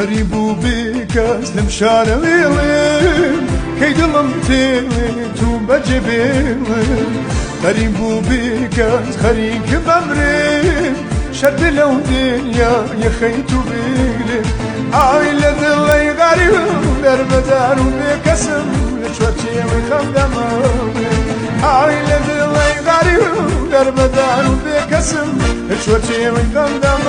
غريب وبكاس لمشار ويلم كي دلم تيلت وبجبيلم غريب وبكاس خريك بمرم شد لو دنيا يخيت بيلم عائلة ذلي غريب دربدار وبكسم لشوتي وخمدم عائلة ذلي غريب دربدار وبكسم لشوتي وخمدم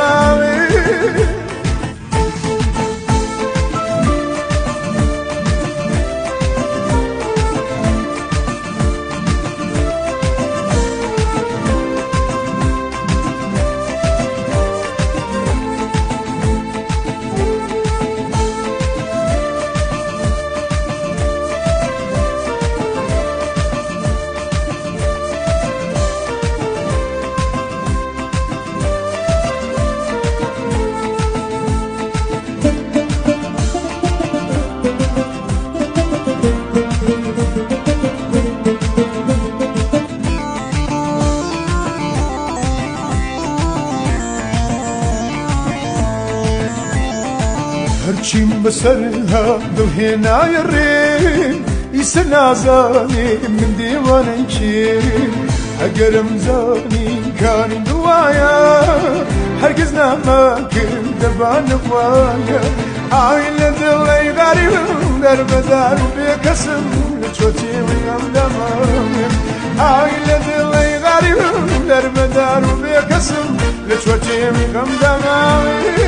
هرچیم بسرها دل هنای ریم ایسا نازانی من دیوانه چیم اگرم زانی کانی دوایا هرگز نمکم دبان نوایا عائله دلی غریبم در بدار و بکسم لچوتی ویم دمام عائله دلی غریبم در بدار و بکسم لچوتی ویم دمام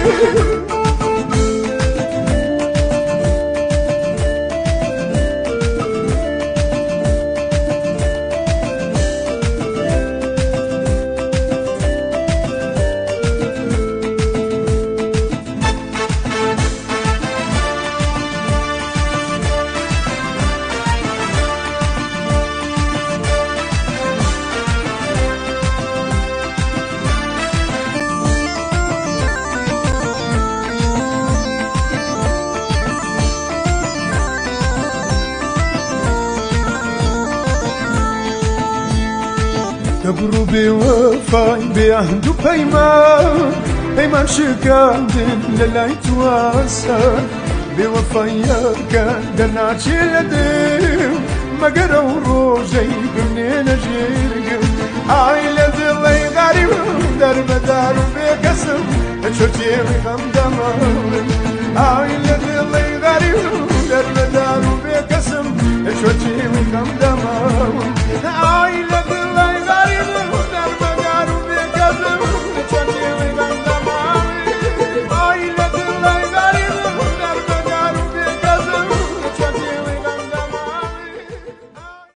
دبرو بوفاي بعهد وبيمان شكاندن للاي تواسا بوفاي كان دناتي لديم ما قروا روجي بمنين اجيرقم عائلة ذلي غريب درب دار بكسم شوتي وخمدم عائلة